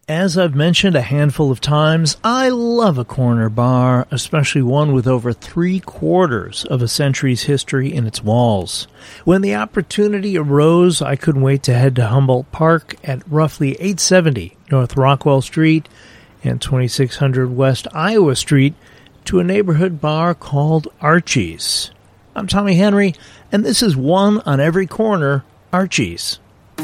As I've mentioned a handful of times, I love a corner bar, especially one with over 3/4 of a century's history in its walls. When the opportunity arose, I couldn't wait to head to Humboldt Park at roughly 870 North Rockwell Street and 2600 West Iowa Street to a neighborhood bar called Archie's. I'm Tommy Henry, and this is One on Every Corner, Archie's.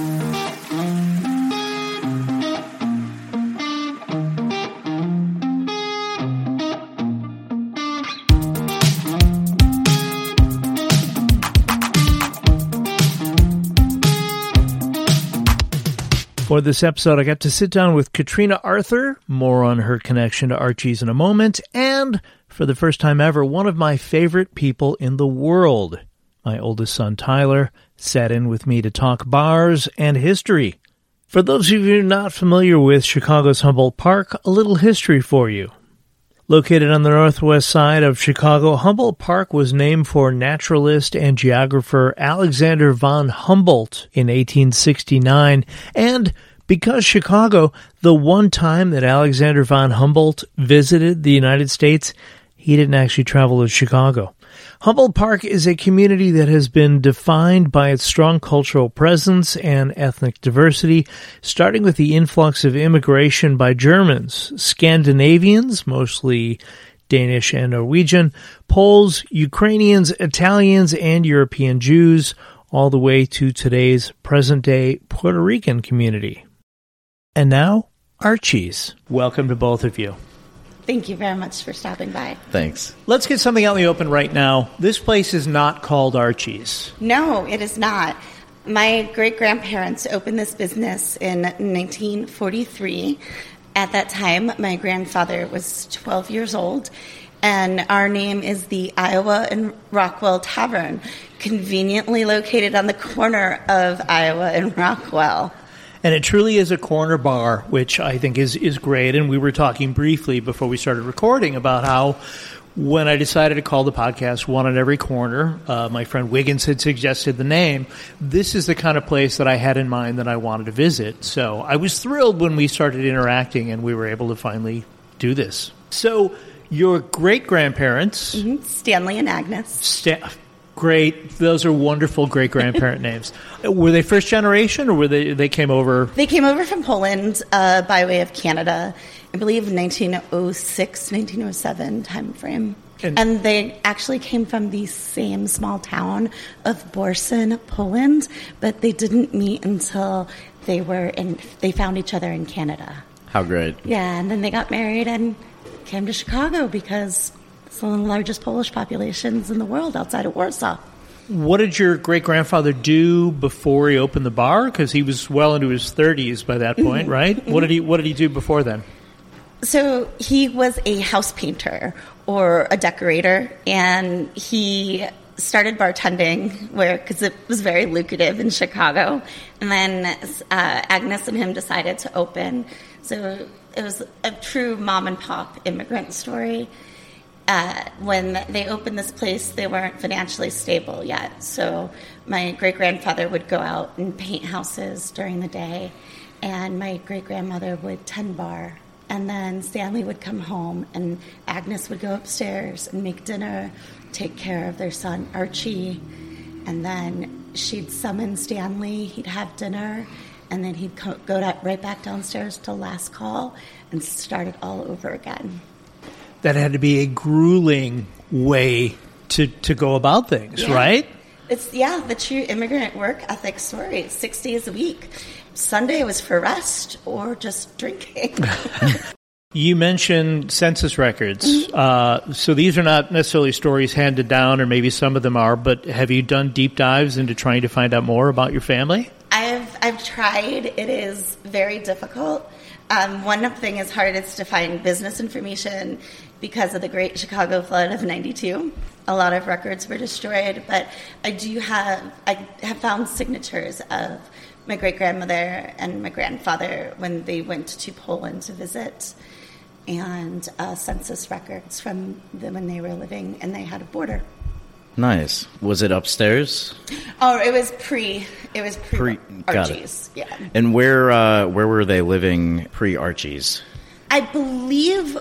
For this episode, I got to sit down with Katrina Arthur, more on her connection to Archie's in a moment, and, for the first time ever, one of my favorite people in the world. My oldest son, Tyler, sat in with me to talk bars and history. For those of you not familiar with Chicago's Humboldt Park, a little history for you. Located on the northwest side of Chicago, Humboldt Park was named for naturalist and geographer Alexander von Humboldt in 1869, and because Chicago, the one time that Alexander von Humboldt visited the United States, he didn't actually travel to Chicago. Humboldt Park is a community that has been defined by its strong cultural presence and ethnic diversity, starting with the influx of immigration by Germans, Scandinavians, mostly Danish and Norwegian, Poles, Ukrainians, Italians, and European Jews, all the way to today's present-day Puerto Rican community. And now, Archie's. Welcome to both of you. Thank you very much for stopping by. Thanks. Let's get something out in the open right now. This place is not called Archie's. No, it is not. My great-grandparents opened this business in 1943. At that time, my grandfather was 12 years old, and our name is the Iowa and Rockwell Tavern, conveniently located on the corner of Iowa and Rockwell. And it truly is a corner bar, which I think is great. And we were talking briefly before we started recording about how when I decided to call the podcast One on Every Corner, my friend Wiggins had suggested the name. This is the kind of place that I had in mind that I wanted to visit. So I was thrilled when we started interacting and we were able to finally do this. So your great-grandparents... Mm-hmm. Stanley and Agnes. Great. Those are wonderful great-grandparent names. Were they first generation, or were they came over? They came over from Poland by way of Canada, I believe 1906, 1907 time frame. And they actually came from the same small town of Borsen, Poland, but they didn't meet until they found each other in Canada. How great. Yeah, and then they got married and came to Chicago because it's one of the largest Polish populations in the world outside of Warsaw. What did your great-grandfather do before he opened the bar? Because he was well into his 30s by that point, right? Mm-hmm. What did he do before then? So he was a house painter or a decorator, and he started bartending because it was very lucrative in Chicago. And then Agnes and him decided to open. So it was a true mom-and-pop immigrant story. When they opened this place, they weren't financially stable yet. So my great-grandfather would go out and paint houses during the day, and my great-grandmother would tend bar. And then Stanley would come home, and Agnes would go upstairs and make dinner, take care of their son, Archie. And then she'd summon Stanley, he'd have dinner, and then he'd go right back downstairs to last call and start it all over again. That had to be a grueling way to go about things, right? It's the true immigrant work ethic story. 6 days a week. Sunday was for rest or just drinking. You mentioned census records. So these are not necessarily stories handed down, or maybe some of them are, but have you done deep dives into trying to find out more about your family? I've tried. It is very difficult. One thing is hard is to find business information because of the Great Chicago Flood of '92. A lot of records were destroyed, but I have found signatures of my great-grandmother and my grandfather when they went to Poland to visit, and census records from them when they were living and they had a border. Nice. Was it upstairs? Oh, it was pre Got Archie's. it. Yeah. And where were they living pre-Archie's? I believe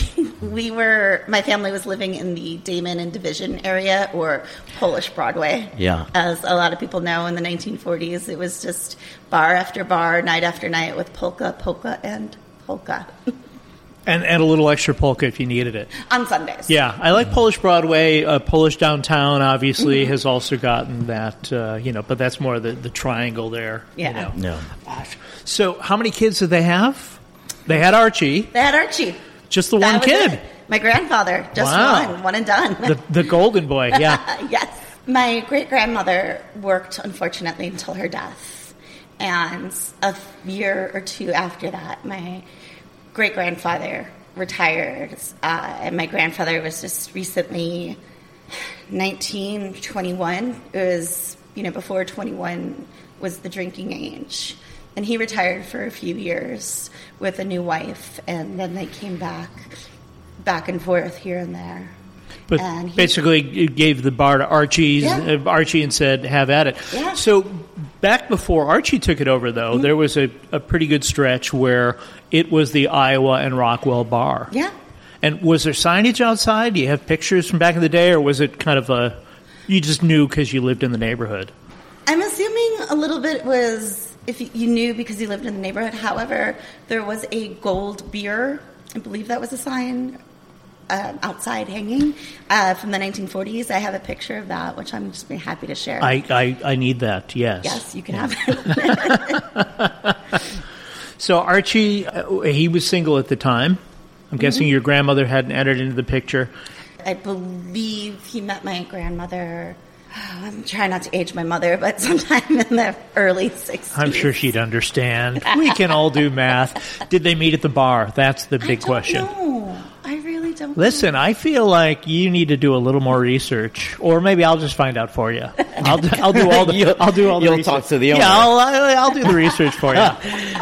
my family was living in the Damon and Division area, or Polish Broadway. Yeah. As a lot of people know, in the 1940s, it was just bar after bar, night after night, with polka, and polka. And a little extra polka if you needed it. On Sundays. Yeah, I like Polish Broadway. Polish Downtown, obviously, has also gotten that, but that's more the triangle there. Yeah. No. Gosh. So how many kids did they have? They had Archie. They had Archie. Just the That one was kid. it. My grandfather. Just Wow. one and done. The golden boy, yeah. Yes. My great-grandmother worked, unfortunately, until her death. And a year or two after that, my great-grandfather retired. And my grandfather was just recently 19, 21. It was, before 21 was the drinking age. And he retired for a few years with a new wife, and then they came back and forth here and there. But And basically, you gave the bar to Archie and said, have at it. Yeah. So back before Archie took it over, though, there was a pretty good stretch where it was the Iowa and Rockwell bar. Yeah. And was there signage outside? Do you have pictures from back in the day, or was it kind of you just knew because you lived in the neighborhood? I'm assuming a little bit was if you knew because you lived in the neighborhood. However, there was a gold beer. I believe that was a sign outside hanging from the 1940s. I have a picture of that, which I'm just happy to share. I need that, yes. Yes, you can have it. So Archie, he was single at the time. I'm guessing your grandmother hadn't entered into the picture. I believe he met my grandmother. I'm trying not to age my mother, but sometime in the early 60s. I'm sure she'd understand. We can all do math. Did they meet at the bar? That's the big question. No, I really don't. Listen, I feel like you need to do a little more research, or maybe I'll just find out for you. I'll do all the You'll research. talk to the owner. Yeah, I'll do the research for you.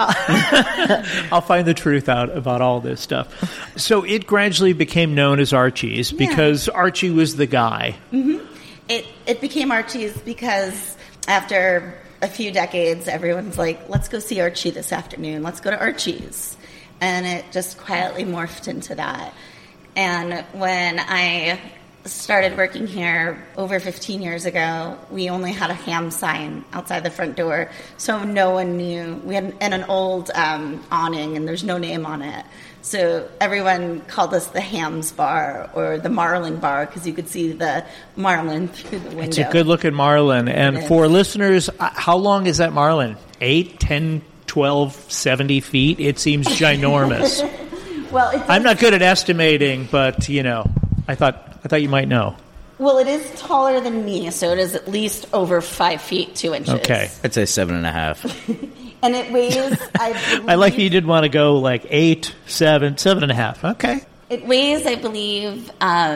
I'll find the truth out about all this stuff. So it gradually became known as Archie's because Archie was the guy. Mm-hmm. It became Archie's because after a few decades, everyone's like, let's go see Archie this afternoon. Let's go to Archie's. And it just quietly morphed into that. And when I started working here over 15 years ago, we only had a ham sign outside the front door, so no one knew. We had an old awning, and there's no name on it. So everyone called us the Hams Bar or the Marlin Bar because you could see the marlin through the window. It's a good-looking marlin. And for listeners, how long is that marlin? 8, 10, 12, 70 feet? It seems ginormous. Well, I'm not good at estimating, but, I thought you might know. Well, it is taller than me, so it is at least over 5 feet 2 inches. Okay. I'd say 7.5. And it weighs, I believe... I like you did want to go like 8, 7, 7.5. Okay. It weighs, I believe,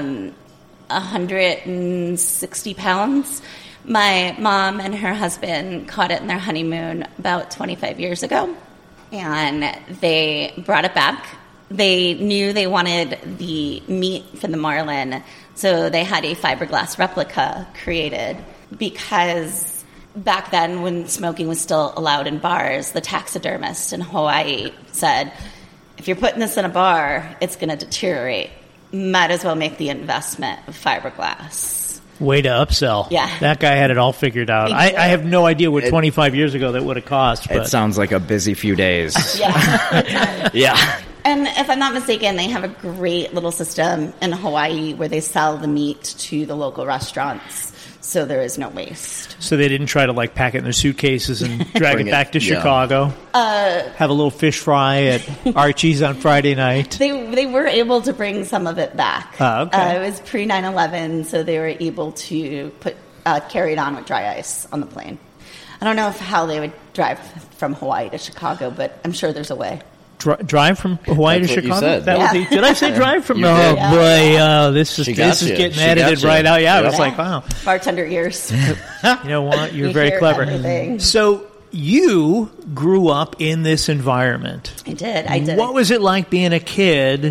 160 pounds. My mom and her husband caught it in their honeymoon about 25 years ago, and they brought it back. They knew they wanted the meat from the marlin, so they had a fiberglass replica created because back then, when smoking was still allowed in bars, the taxidermist in Hawaii said, if you're putting this in a bar, it's going to deteriorate. Might as well make the investment of fiberglass. Way to upsell. Yeah. That guy had it all figured out. I have no idea what 25 years ago that would have cost. But. It sounds like a busy few days. Yeah. Yeah. And if I'm not mistaken, they have a great little system in Hawaii where they sell the meat to the local restaurants, so there is no waste. So they didn't try to pack it in their suitcases and drag it back to Chicago? Have a little fish fry at Archie's on Friday night? They were able to bring some of it back. Okay. It was pre 9/11, so they were able to carry it on with dry ice on the plane. I don't know how they would drive from Hawaii to Chicago, but I'm sure there's a way. Drive from Hawaii That's to what you Chicago? said. Did I say drive from? You Oh did. boy, this is getting She edited got you. right out. Yeah, I was Yeah. like, wow. Bartender ears. You know what? You're You very hear clever. everything. So you grew up in this environment. I did. What was it like being a kid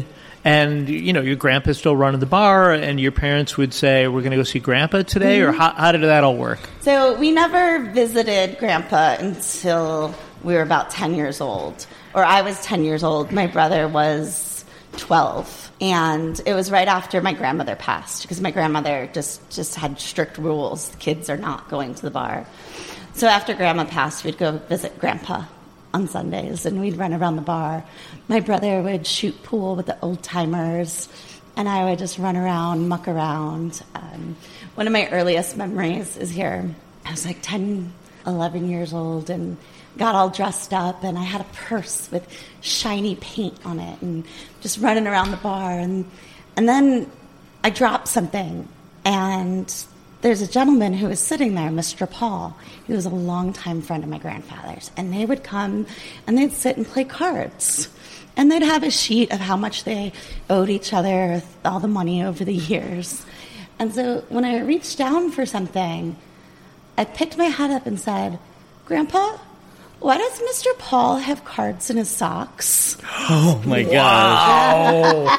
And, your grandpa's still running the bar, and your parents would say, we're going to go see Grandpa today? Or how did that all work? So we never visited Grandpa until we were about 10 years old. Or I was 10 years old. My brother was 12. And it was right after my grandmother passed, because my grandmother just had strict rules. The kids are not going to the bar. So after Grandma passed, we'd go visit Grandpa on Sundays, and we'd run around the bar. My brother would shoot pool with the old-timers, and I would just run around, muck around. One of my earliest memories is here. I was like 10, 11 years old, and got all dressed up, and I had a purse with shiny paint on it, and just running around the bar. And then I dropped something, and there's a gentleman who was sitting there, Mr. Paul. He was a longtime friend of my grandfather's. And they would come and they'd sit and play cards. And they'd have a sheet of how much they owed each other, all the money over the years. And so when I reached down for something, I picked my head up and said, Grandpa, why does Mr. Paul have cards in his socks? Oh, my gosh.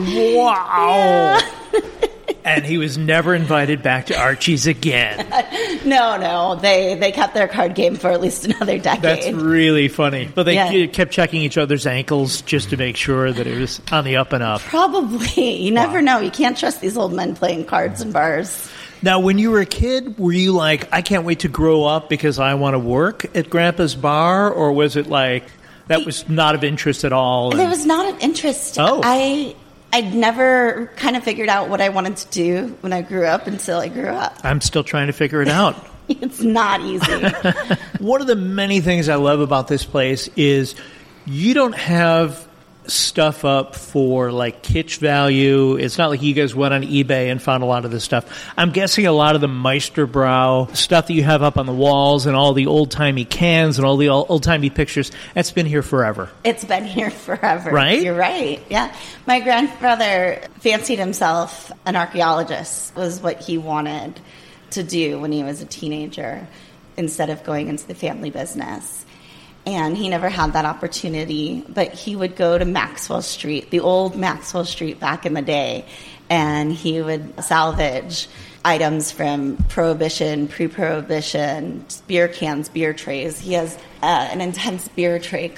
Wow. And he was never invited back to Archie's again. No. They kept their card game for at least another decade. That's really funny. But they kept checking each other's ankles just to make sure that it was on the up and up. Probably. You never know. You can't trust these old men playing cards in bars. Now, when you were a kid, were you like, I can't wait to grow up because I want to work at Grandpa's bar? Or was it like, that was not of interest at all? It was not of interest. Oh. I'd never kind of figured out what I wanted to do when I grew up until I grew up. I'm still trying to figure it out. It's not easy. One of the many things I love about this place is you don't have stuff up for like kitsch value. It's not like you guys went on eBay and found a lot of this stuff. I'm guessing a lot of the Meisterbrow stuff that you have up on the walls and all the old-timey cans and all the old-timey pictures, that's been here forever. It's been here forever. Right? You're right. Yeah. My grandfather fancied himself an archaeologist, was what he wanted to do when he was a teenager instead of going into the family business. And he never had that opportunity, but he would go to Maxwell Street, the old Maxwell Street back in the day, and he would salvage items from Prohibition, pre-Prohibition, beer cans, beer trays. He has an intense beer can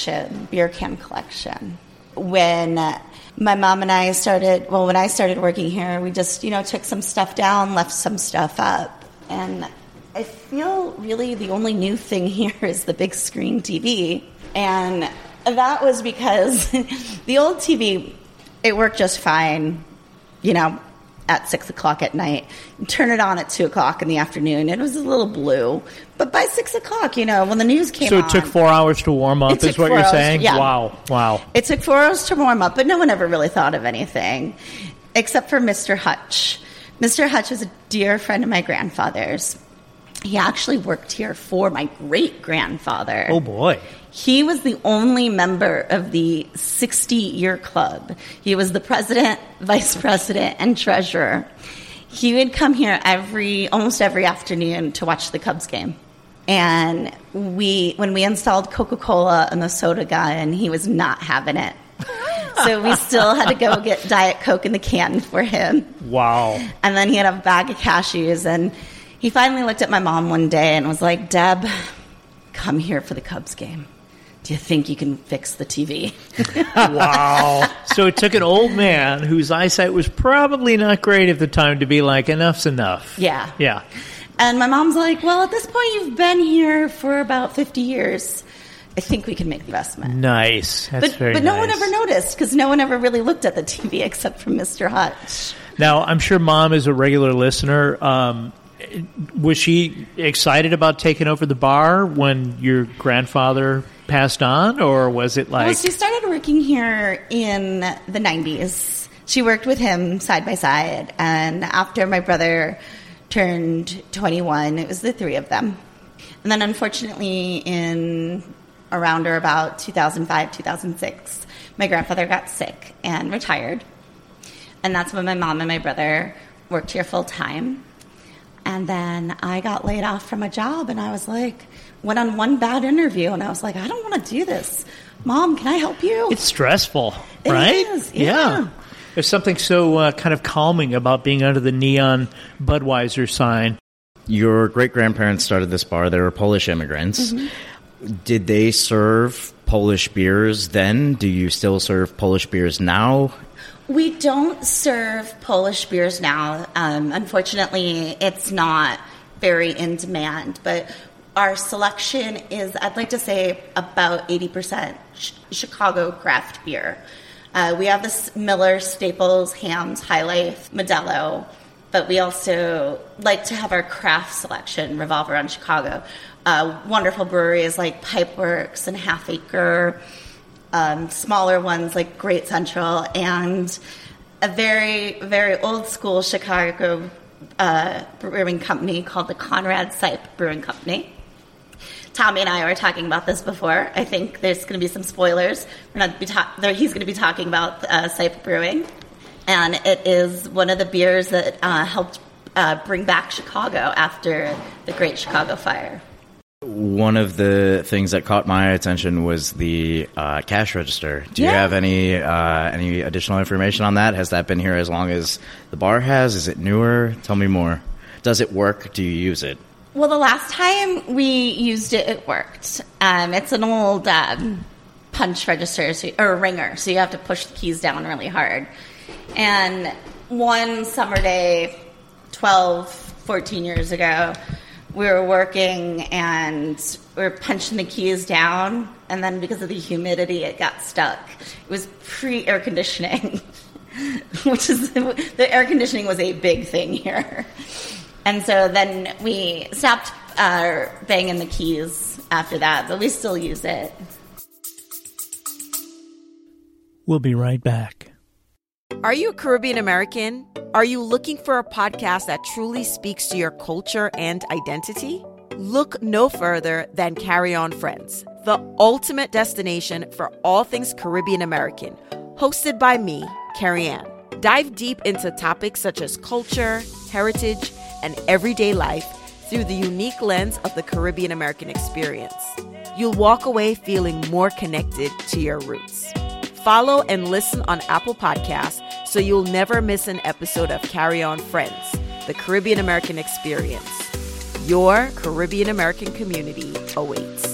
collection. When my mom and I started, when I started working here, we just, took some stuff down, left some stuff up, and I feel really the only new thing here is the big screen TV. And that was because the old TV, it worked just fine, at 6 o'clock at night. You turn it on at 2 o'clock in the afternoon. It was a little blue. But by 6 o'clock, when the news came on. So it took 4 hours to warm up, is what you're saying? Yeah. Wow. It took 4 hours to warm up, but no one ever really thought of anything, except for Mr. Hutch. Mr. Hutch was a dear friend of my grandfather's. He actually worked here for my great-grandfather. Oh, boy. He was the only member of the 60-year club. He was the president, vice president, and treasurer. He would come here almost every afternoon to watch the Cubs game. And when we installed Coca-Cola and the soda gun, he was not having it. So we still had to go get Diet Coke in the can for him. Wow. And then he had a bag of cashews, and he finally looked at my mom one day and was like, Deb, come here for the Cubs game. Do you think you can fix the TV? Wow. So it took an old man whose eyesight was probably not great at the time to be like, enough's enough. Yeah. And my mom's like, well, at this point, you've been here for about 50 years. I think we can make the investment. Nice. That's very nice. But no one ever noticed because no one ever really looked at the TV except for Mr. Hutch. Now, I'm sure Mom is a regular listener. Was she excited about taking over the bar when your grandfather passed on, or was it like... Well, she started working here in the 90s. She worked with him side by side, and after my brother turned 21, it was the three of them. And then unfortunately in around or about 2005, 2006, my grandfather got sick and retired. And that's when my mom and my brother worked here full time. And then I got laid off from a job, and I was like, went on one bad interview, and I was like, I don't want to do this Mom, can I help you? It's stressful, It right? is, yeah. There's something so kind of calming about being under the neon Budweiser sign. Your great-grandparents started this bar. They were Polish immigrants. Did they serve Polish beers then? Do you still serve Polish beers now? We don't serve Polish beers now. Unfortunately, it's not very in demand, but our selection is, I'd like to say, about 80% Chicago craft beer. We have this Miller, Staples, Hamm's, High Life, Modelo, but we also like to have our craft selection revolve around Chicago. Wonderful breweries like Pipeworks and Half Acre, smaller ones like Great Central, and a very, very old school Chicago brewing company called the Conrad Sipe Brewing Company. Tommy and I were talking about this before. I think there's going to be some spoilers. He's going to be talking about Sipe Brewing, and it is one of the beers that helped bring back Chicago after the Great Chicago Fire. One of the things that caught my attention was the cash register. Do you have any additional information on that? Has that been here as long as the bar has? Is it newer? Tell me more. Does it work? Do you use it? Well, the last time we used it, it worked. It's an old punch register or ringer, so you have to push the keys down really hard. And one summer day, 12, 14 years ago, we were working and we were punching the keys down, and then because of the humidity, it got stuck. It was pre-air conditioning, the air conditioning was a big thing here. And so then we stopped banging the keys after that, but we still use it. We'll be right back. Are you a Caribbean American? Are you looking for a podcast that truly speaks to your culture and identity? Look no further than Carry On Friends, the ultimate destination for all things Caribbean American, hosted by me, Carrie Ann. Dive deep into topics such as culture, heritage, and everyday life through the unique lens of the Caribbean American experience. You'll walk away feeling more connected to your roots. Follow and listen on Apple Podcasts so you'll never miss an episode of Carry On Friends, the Caribbean American experience. Your Caribbean American community awaits.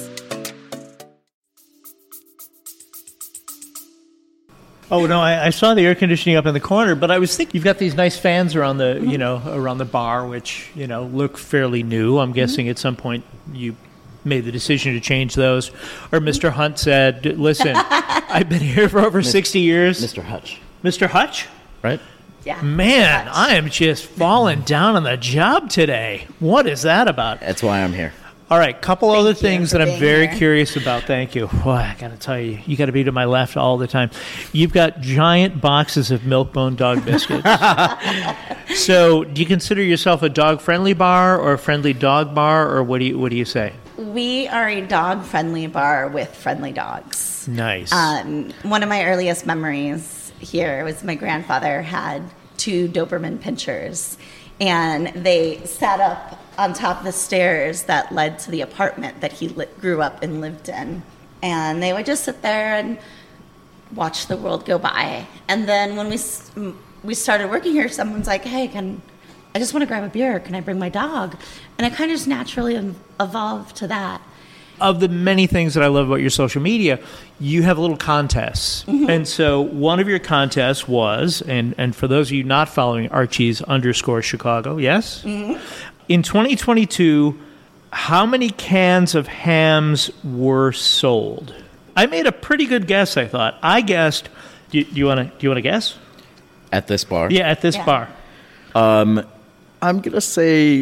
Oh, no, I saw the air conditioning up in the corner, but I was thinking you've got these nice fans around the, around the bar, which, look fairly new. I'm guessing at some point you made the decision to change those. Or Mr. Hunt said, listen, I've been here for over 60 years. Mr. Hutch. Mr. Hutch? Right? Yeah. Man, I am just falling down on the job today. What is that about? That's why I'm here. All right, couple Thank other you things for that I'm being very here. curious about. Thank you. Boy, I got to tell you, you got to be to my left all the time. You've got giant boxes of Milk-Bone dog biscuits. So, do you consider yourself a dog-friendly bar or a friendly dog bar, or what do you say? We are a dog-friendly bar with friendly dogs. Nice. One of my earliest memories here was my grandfather had 2 Doberman pinschers, and they sat up on top of the stairs that led to the apartment that he grew up and lived in. And they would just sit there and watch the world go by. And then when we started working here, someone's like, hey, I just want to grab a beer. Can I bring my dog? And it kind of just naturally evolved to that. Of the many things that I love about your social media, you have little contests. Mm-hmm. And so one of your contests was, and for those of you not following Archie's _Chicago, yes? Mm-hmm. In 2022, how many cans of Hamm's were sold? I made a pretty good guess, I thought. I guessed, do you want to guess? At this bar? Yeah, at this bar. I'm going to say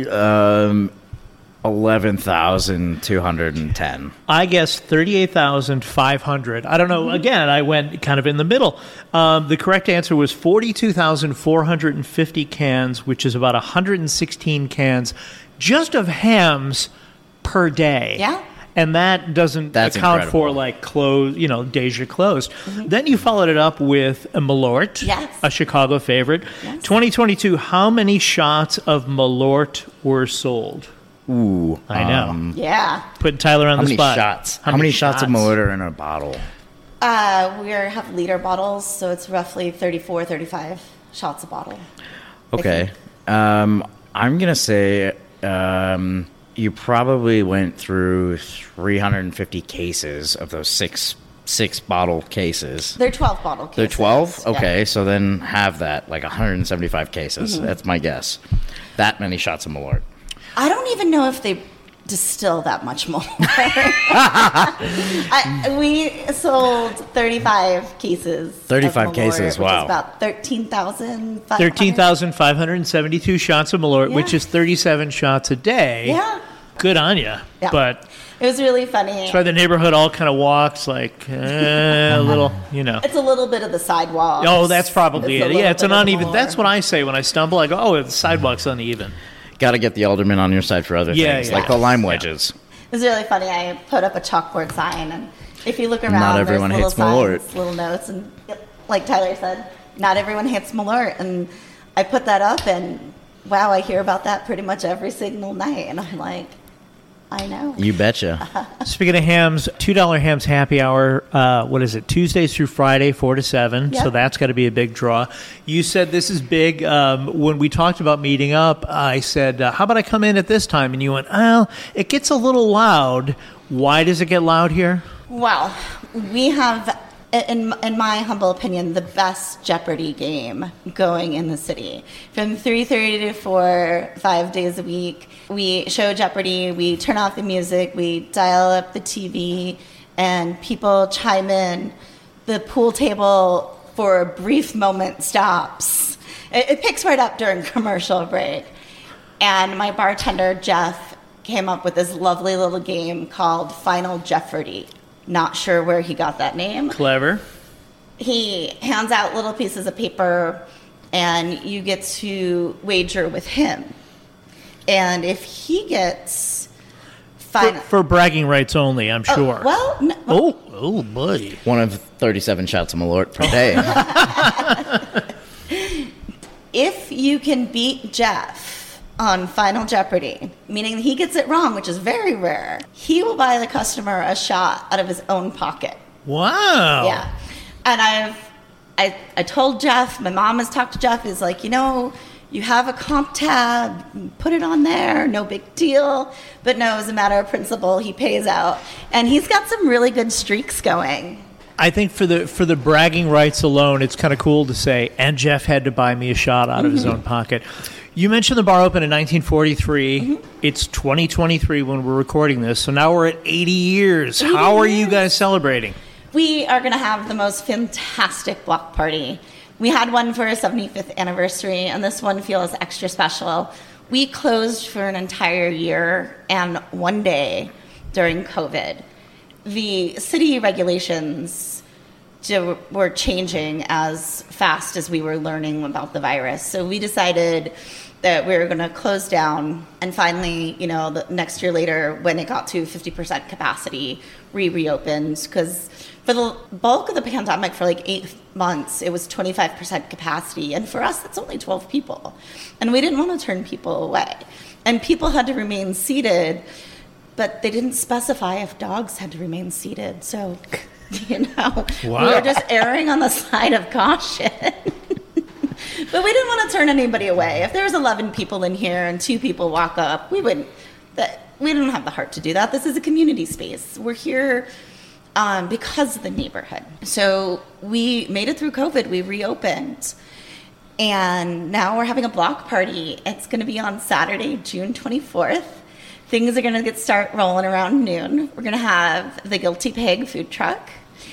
11,210. I guessed 38,500. I don't know. Mm-hmm. Again, I went kind of in the middle. The correct answer was 42,450 cans, which is about 116 cans just of Hamm's per day. Yeah. And that doesn't account incredible. for like days you're closed. Mm-hmm. Then you followed it up with a Malort, yes. a Chicago favorite. Yes. 2022, how many shots of Malort were sold? Ooh. I know. Yeah. Putting Tyler on the spot. How many shots of Malort are in a bottle? We have liter bottles, so it's roughly 34, 35 shots a bottle. Okay. I'm going to say you probably went through 350 cases of those six bottle cases. They're 12 bottle cases. They're 12? Okay, yeah. so then have that, like 175 cases. Mm-hmm. That's my guess. That many shots of Malort. I don't even know if they distill that much more. We sold 35 cases. 35 of Malort, cases, wow. Which is about 13,500. 13,572 shots of Malort, Yeah. which is 37 shots a day. Yeah. Good on you. Yeah. But It was really funny. that's why the neighborhood all kind of walks like a little, It's a little bit of the sidewalk. Oh, that's probably it. Yeah, it's an uneven. Malort. That's what I say when I stumble. I go, oh, the sidewalk's uneven. Got to get the alderman on your side for other Yeah, things, yeah. like the lime Yeah. wedges. It was really funny. I put up a chalkboard sign, and if you look around, Not there's everyone little hates Malort. signs, little notes, and like Tyler said, not everyone hates Malort. And I put that up, and wow, I hear about that pretty much every single night, and I'm like, I know. You betcha. Speaking of hams, $2 hams happy hour. What is it? Tuesdays through Friday, 4 to 7. Yep. So that's got to be a big draw. You said this is big. When we talked about meeting up, I said, how about I come in at this time? And you went, well, it gets a little loud. Why does it get loud here? Well, we have, in my humble opinion, the best Jeopardy game going in the city. From 3:30 to 4, 5 days a week, we show Jeopardy, we turn off the music, we dial up the TV, and people chime in. The pool table, for a brief moment, stops. It picks right up during commercial break. And my bartender, Jeff, came up with this lovely little game called Final Jeopardy. Not sure where he got that name. Clever. He hands out little pieces of paper, and you get to wager with him. And if he gets For bragging rights only, I'm sure. well, no, Oh, boy. One of 37 shots of Malort per day. if you can beat Jeff on Final Jeopardy, meaning he gets it wrong, which is very rare, he will buy the customer a shot out of his own pocket. Wow. Yeah. And I told Jeff, my mom has talked to Jeff, is like, you have a comp tab, put it on there, no big deal. But no, as a matter of principle, he pays out. And he's got some really good streaks going. I think for the bragging rights alone, it's kind of cool to say, and Jeff had to buy me a shot out of his own pocket. You mentioned the bar opened in 1943. Mm-hmm. It's 2023 when we're recording this, so now we're at 80 years. How are you guys celebrating? We are going to have the most fantastic block party. We had one for our 75th anniversary, and this one feels extra special. We closed for an entire year and one day during COVID. The city regulations were changing as fast as we were learning about the virus. So we decided that we were going to close down, and finally, the next year later, when it got to 50% capacity, reopened, because for the bulk of the pandemic, for like 8 months, it was 25% capacity. And for us, that's only 12 people. And we didn't want to turn people away. And people had to remain seated, but they didn't specify if dogs had to remain seated. So, Wow. we were just erring on the side of caution. But we didn't want to turn anybody away. If there was 11 people in here and 2 people walk up, we don't have the heart to do that. This is a community space. We're here because of the neighborhood. So we made it through COVID. We reopened. And now we're having a block party. It's going to be on Saturday, June 24th. Things are going to start rolling around noon. We're going to have the Guilty Pig food truck.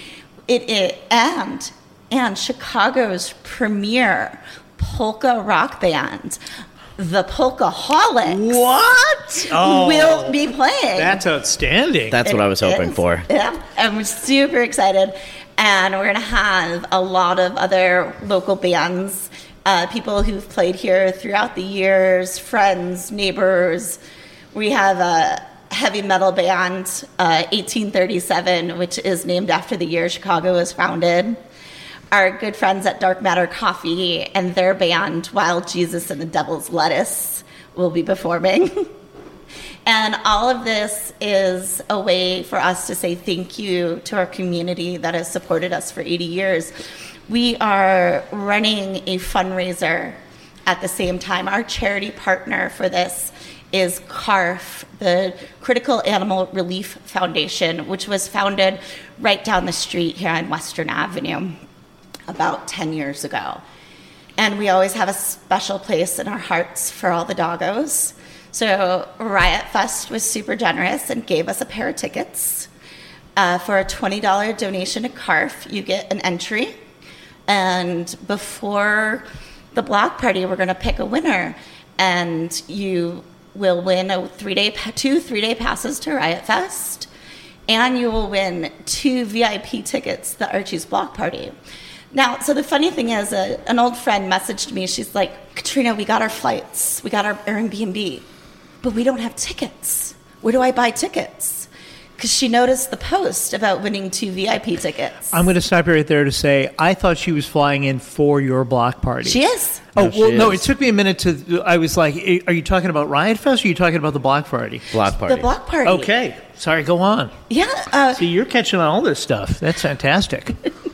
And Chicago's premier polka rock band, the Polkaholics. What? Will be playing. That's outstanding. That's what I was hoping for. Yeah, I'm super excited. And we're going to have a lot of other local bands, people who've played here throughout the years, friends, neighbors. We have a heavy metal band, 1837, which is named after the year Chicago was founded. Our good friends at Dark Matter Coffee and their band, Wild Jesus and the Devil's Lettuce, will be performing. And all of this is a way for us to say thank you to our community that has supported us for 80 years. We are running a fundraiser at the same time. Our charity partner for this is CARF, the Critical Animal Relief Foundation, which was founded right down the street here on Western Avenue about 10 years ago. And we always have a special place in our hearts for all the doggos. So Riot Fest was super generous and gave us a pair of tickets. For a $20 donation to CARF, you get an entry. And before the block party, we're going to pick a winner. And you will win two 3-day passes to Riot Fest, and you will win 2 VIP tickets to the Archie's block party. Now, so the funny thing is, an old friend messaged me. She's like, Katrina, we got our flights, we got our Airbnb, but we don't have tickets. Where do I buy tickets? Because she noticed the post about winning 2 VIP tickets. I'm going to stop you right there to say, I thought she was flying in for your block party. She is. No, it took me a minute to, I was like, are you talking about Riot Fest or are you talking about the block party? Block party. The block party. Okay. Sorry, go on. Yeah. See, you're catching on all this stuff. That's fantastic.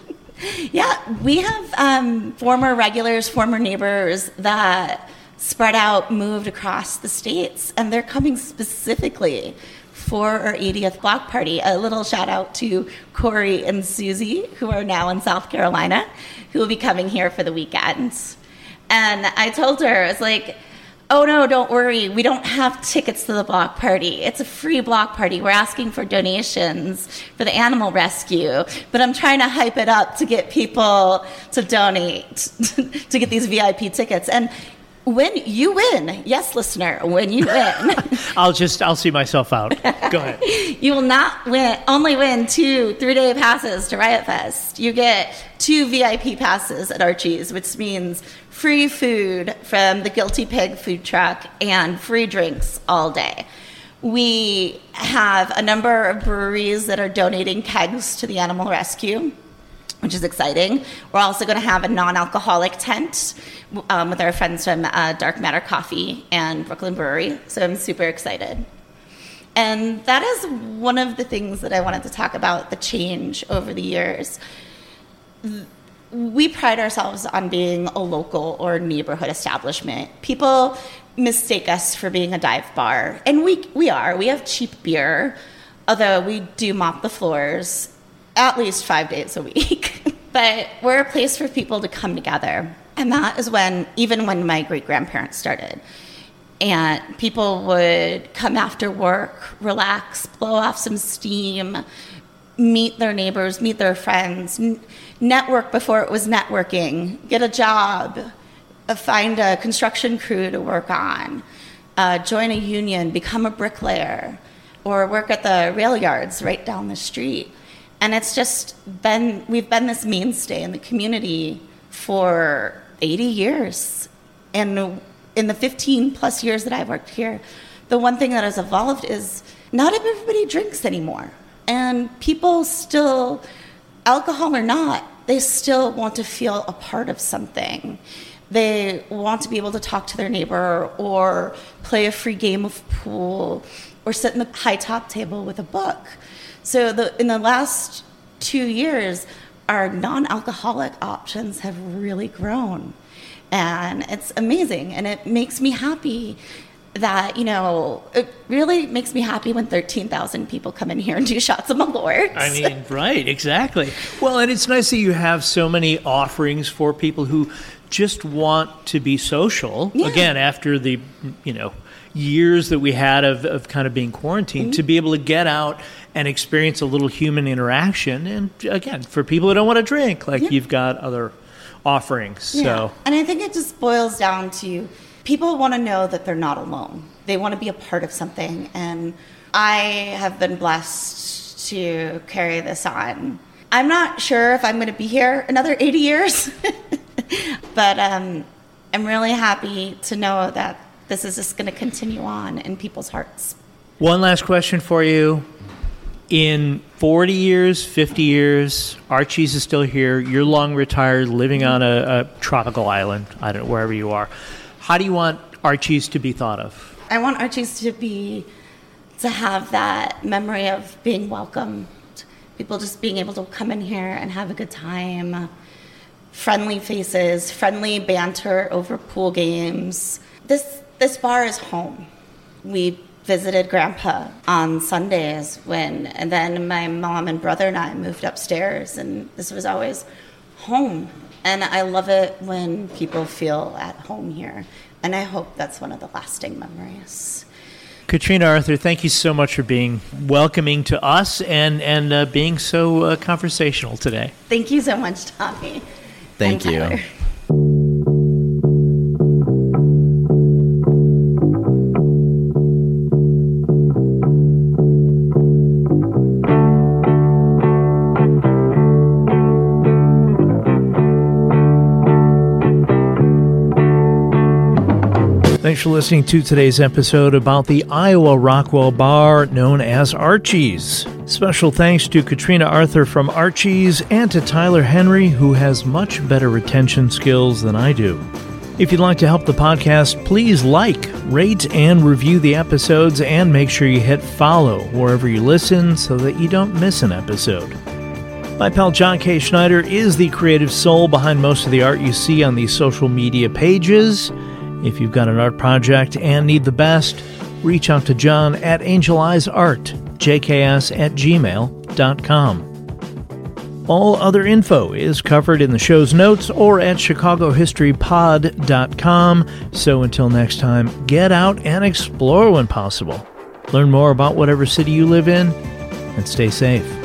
Yeah, we have former regulars, former neighbors that spread out, moved across the states, and they're coming specifically for our 80th block party. A little shout out to Corey and Susie, who are now in South Carolina, who will be coming here for the weekends. And I told her, I was like, oh no, don't worry, we don't have tickets to the block party. It's a free block party. We're asking for donations for the animal rescue, but I'm trying to hype it up to get people to donate to get these VIP tickets. And when you win, yes, listener, when you win, I'll see myself out. Go ahead. You will not only win 2 3-day passes to Riot Fest. You get 2 VIP passes at Archie's, which means free food from the Guilty Pig food truck and free drinks all day. We have a number of breweries that are donating kegs to the animal rescue, which is exciting. We're also going to have a non-alcoholic tent with our friends from Dark Matter Coffee and Brooklyn Brewery, so I'm super excited. And that is one of the things that I wanted to talk about, the change over the years. We pride ourselves on being a local or neighborhood establishment. People mistake us for being a dive bar, and we are. We have cheap beer, although we do mop the floors at least 5 days a week. But we're a place for people to come together. And that is even when my great-grandparents started. And people would come after work, relax, blow off some steam, meet their neighbors, meet their friends, network before it was networking, get a job, find a construction crew to work on, join a union, become a bricklayer, or work at the rail yards right down the street. And it's just we've been this mainstay in the community for 80 years. And in the 15 plus years that I've worked here, the one thing that has evolved is not everybody drinks anymore. And people still, alcohol or not, they still want to feel a part of something. They want to be able to talk to their neighbor or play a free game of pool or sit in the high top table with a book. So in the last 2 years, our non-alcoholic options have really grown. And it's amazing. And it makes me happy that, it really makes me happy when 13,000 people come in here and do shots of Malort. I mean, right, exactly. Well, and it's nice that you have so many offerings for people who just want to be social. Yeah. Again, after the, years that we had of kind of being quarantined, to be able to get out and experience a little human interaction. And again, for people who don't want to drink, you've got other offerings. Yeah. So, and I think it just boils down to people want to know that they're not alone. They want to be a part of something. And I have been blessed to carry this on. I'm not sure if I'm going to be here another 80 years, but I'm really happy to know that this is just going to continue on in people's hearts. One last question for you. In 40 years, 50 years, Archie's is still here. You're long retired, living on a tropical island, I don't know, wherever you are. How do you want Archie's to be thought of? I want Archie's to be to have that memory of being welcomed, people just being able to come in here and have a good time, friendly faces, friendly banter over pool games. This bar is home. We visited Grandpa on Sundays and then my mom and brother and I moved upstairs, and this was always home. And I love it when people feel at home here, and I hope that's one of the lasting memories. Katrina Arthur, thank you so much for being welcoming to us and being so conversational today. Thank you so much, Tommy. Thank you. Tyler. Thanks for listening to today's episode about the Iowa Rockwell bar known as Archie's. Special thanks to Katrina Arthur from Archie's and to Tyler Henry, who has much better retention skills than I do. If you'd like to help the podcast, please like, rate, and review the episodes, and make sure you hit follow wherever you listen so that you don't miss an episode. My pal John K. Schneider is the creative soul behind most of the art you see on these social media pages. If you've got an art project and need the best, reach out to John at angeleyesart@gmail.com. All other info is covered in the show's notes or at chicagohistorypod.com. So until next time, get out and explore when possible. Learn more about whatever city you live in, and stay safe.